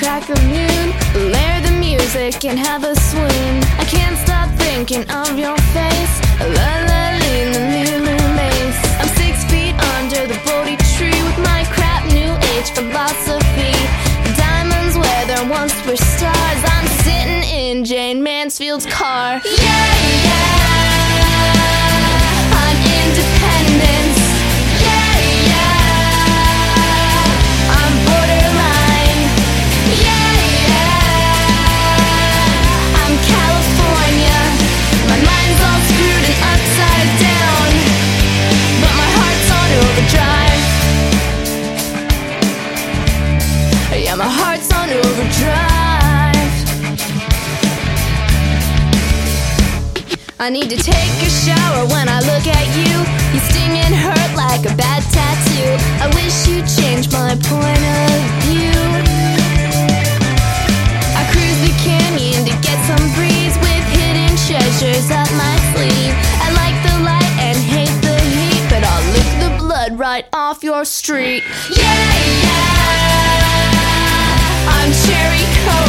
crack of noon, layer the music and have a swoon. I can't stop thinking of your face, la la in the Lulu maze. I'm 6 feet under the Bodhi tree with my crap new age philosophy. Diamonds where there once were stars. I'm sitting in Jane Mansfield's car. Yeah, yeah, I'm independence. Yeah, yeah, I'm borderline. Yeah, yeah, I'm California. My mind's all screwed and upside down, but my heart's on overdrive. Yeah, my heart's on overdrive. I need to take a shower when I look at you. You sting and hurt like a bad tattoo. I wish you'd change my point of view. I cruise the canyon to get some breeze with hidden treasures up my sleeve. I like the light and hate the heat, but I'll lick the blood right off your street. Yeah, yeah, I'm cherry coke.